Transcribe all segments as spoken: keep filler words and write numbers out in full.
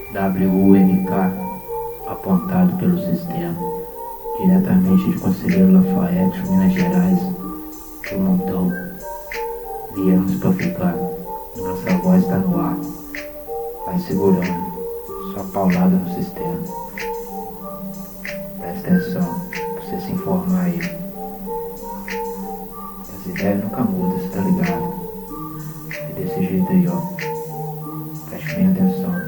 W U M K, apontado pelo sistema, diretamente de Conselheiro Lafayette, Minas Gerais, do montão. Viemos pra ficar, nossa voz tá no ar, vai segurando, só paulada no sistema. Presta atenção, pra você se informar aí. As ideias nunca mudam, cê tá ligado? É desse jeito aí, ó. Preste bem atenção.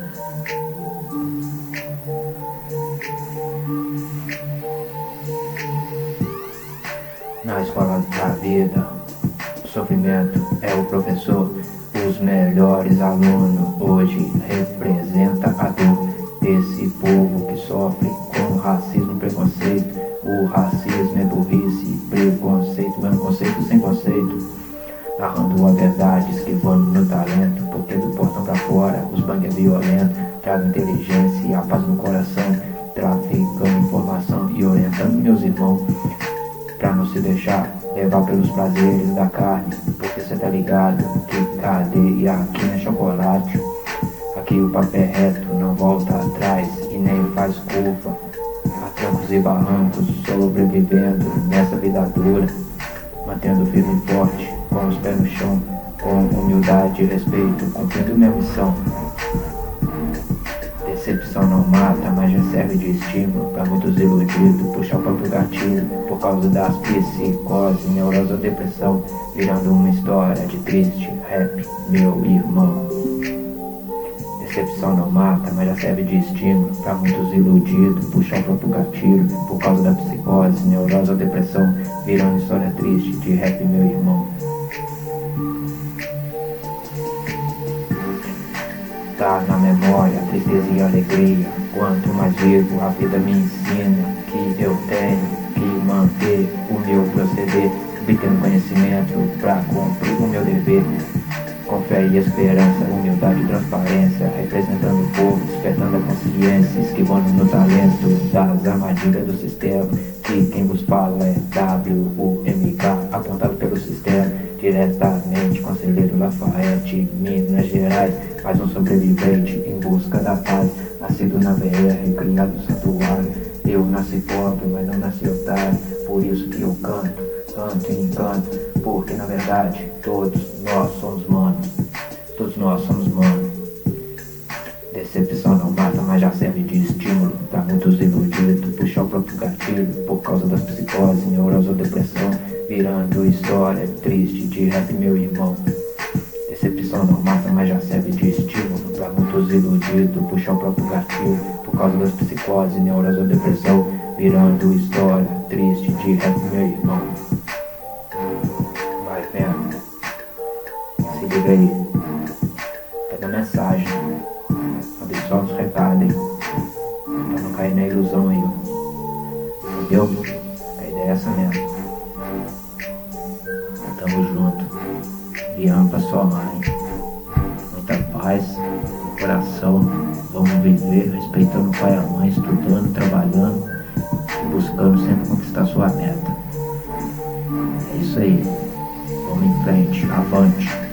Na escola da vida, o sofrimento é o professor. Os melhores alunos hoje representa a dor desse povo que sofre com racismo e preconceito. O racismo é burrice, preconceito, mesmo conceito sem conceito. Narrando a verdade, esquivando meu talento, porque do portão pra fora os banques é violento. Trago inteligência e a paz no coração, traficando informação e orientando meus irmãos pra não se deixar levar pelos prazeres da carne, porque cê tá ligado que cadeia aqui não é chocolate. Aqui o papel é reto, não volta atrás e nem faz curva. A trancos e barrancos, sobrevivendo nessa vida dura, mantendo firme e forte, com os pés no chão, com humildade e respeito, cumprindo minha missão. Decepção não mata, mas já serve de estímulo pra muitos iludidos puxar o próprio gatilho por causa das psicose, neurose ou depressão, virando uma história de triste rap, meu irmão. Decepção não mata, mas já serve de estímulo pra muitos iludidos puxar o próprio gatilho por causa da psicose, neurose ou depressão, virando história triste de rap, meu irmão. Tá na memória, tristeza e alegria. Quanto mais vivo, a vida me ensina que eu tenho que manter o meu proceder, obtendo conhecimento pra cumprir o meu dever. Com fé e esperança, humildade e transparência, representando o povo, despertando a consciência, esquivando meu talento das armadilhas do sistema. Que quem vos fala é W U M K, apontado pelo sistema, diretamente Conselheiro Lafayette, Minas Gerais. Mais um sobrevivente em busca da paz, nascido na V R, criado no santuário. Eu nasci pobre, mas não nasci otário, por isso que eu canto, canto e encanto, porque na verdade todos nós somos manos, todos nós somos manos. Decepção não mata, mas já serve de estímulo pra muitos iludidos puxar o próprio gatilho por causa das psicose, neurose ou depressão, virando história triste de rap, meu irmão. Decepção não mata, mas já serve de estímulo pra muitos iludidos puxar o próprio gatilho por causa das psicose, neurose ou depressão, virando história triste de rap, meu irmão. Vai vendo, se liga aí, pega a mensagem, absorve os recados aí, pra não cair na ilusão aí, ó. Entendeu? A ideia é essa mesmo. Tamo junto, viemos pra sua mãe. Muita paz no coração, vamos viver respeitando o pai e a mãe, estudando, trabalhando e buscando sempre conquistar sua meta. É isso aí, vamos em frente, avante.